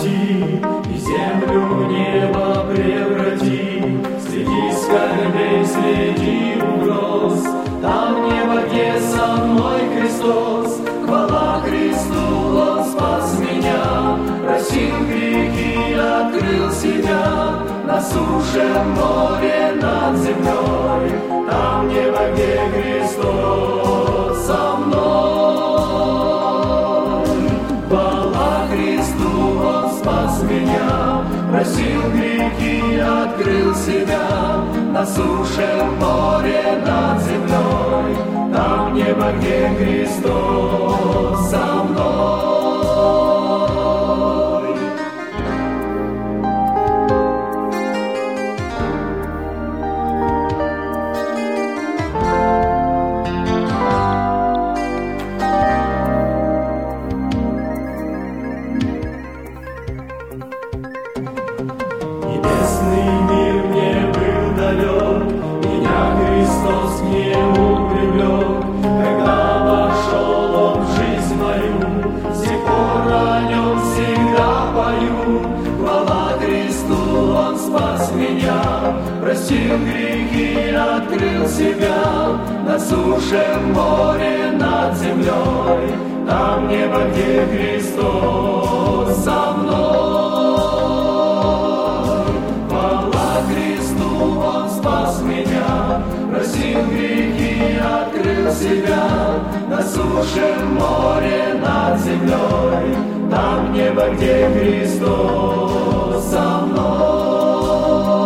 спаси, и землю в небо преврати. Среди скорбей, среди угроз, там небо, где со мной Христос. Хвала Христу, Он спас меня, просил грехи, открыл себя. На суше, в море, над землей, там небо, где Христос со мной. Хвала Христу, Он спас меня, просил грехи, открыл себя. На суше, в море, над землей, там небо, где Христос со мной. Небесный мир мне был далек, меня Христос к нему привлек. Когда вошел Он в жизнь мою, с тех пор о Нем всегда пою. Хвала Христу, Он спас меня, простил грехи, открыл себя. На суше, в море, над землей, там небо, где Христос со мной. Простил грехи, открыл себя. На суше, в море, над землей, там небо, где Христос со мной.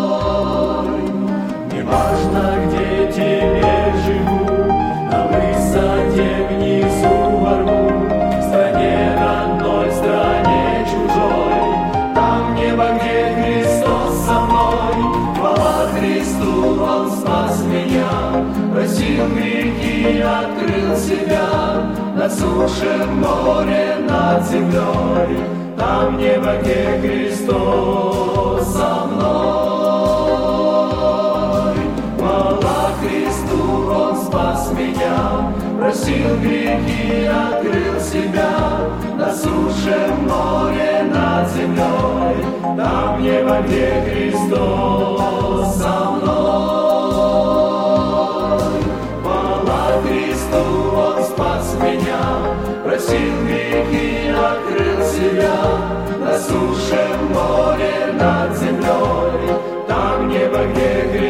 Неважно, где теперь живу, на высоте, внизу, во рву, в стране родной, в стране чужой, там небо, где Христос со мной. Хвала Христу, Он спас меня, простил грехи, открыл себя. На суше, в море, над землей, там небо, где Христос со мной. Хвала Христу, Он спас меня, простил грехи, открыл себя. На суше, в море, над землей, там небо, где Христос со мной. Хвала Христу, Он спас меня, простил грехи, открыл себя. На суше, в море, над землей, там небо, где Христос.